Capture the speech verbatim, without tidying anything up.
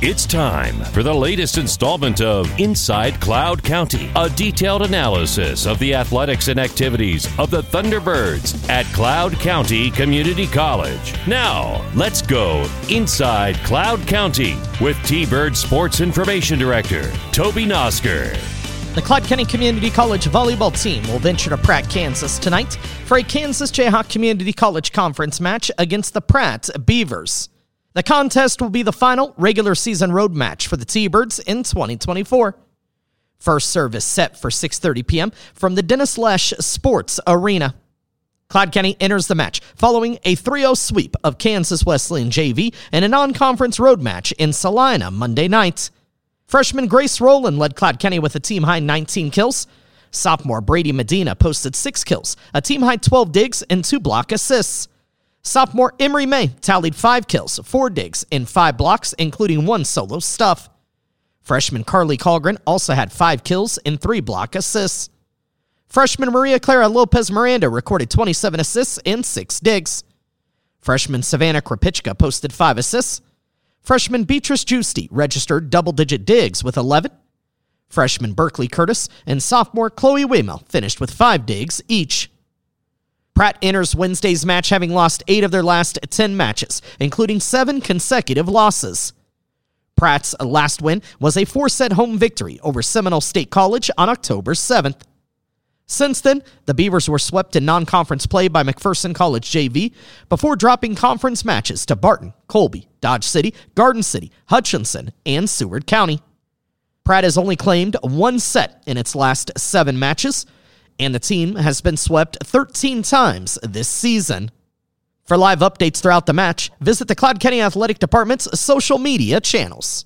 It's time for the latest installment of Inside Cloud County, a detailed analysis of the athletics and activities of the Thunderbirds at Cloud County Community College. Now, let's go Inside Cloud County with T-Bird Sports Information Director, Toby Nosker. The Cloud County Community College volleyball team will venture to Pratt, Kansas tonight for a Kansas Jayhawk Community College Conference match against the Pratt Beavers. The contest will be the final regular season road match for the T-Birds in twenty twenty-four. First service set for six thirty p.m. from the Dennis Lesh Sports Arena. Cloud County enters the match following a three oh sweep of Kansas Wesleyan J V and a non-conference road match in Salina Monday night. Freshman Grace Rowland led Cloud County with a team-high nineteen kills. Sophomore Brady Medina posted six kills, a team-high twelve digs, and two block assists. Sophomore Emery May tallied five kills, four digs, and five blocks, including one solo stuff. Freshman Carly Colgren also had five kills and three block assists. Freshman Maria Clara Lopez Miranda recorded twenty-seven assists and six digs. Freshman Savannah Krapichka posted five assists. Freshman Beatrice Giusti registered double-digit digs with eleven. Freshman Berkeley Curtis and sophomore Chloe Waymo finished with five digs each. Pratt enters Wednesday's match having lost eight of their last ten matches, including seven consecutive losses. Pratt's last win was a four-set home victory over Seminole State College on October seventh. Since then, the Beavers were swept in non-conference play by McPherson College J V before dropping conference matches to Barton, Colby, Dodge City, Garden City, Hutchinson, and Seward County. Pratt has only claimed one set in its last seven matches, and the team has been swept thirteen times this season. For live updates throughout the match, visit the Cloud County Athletic Department's social media channels.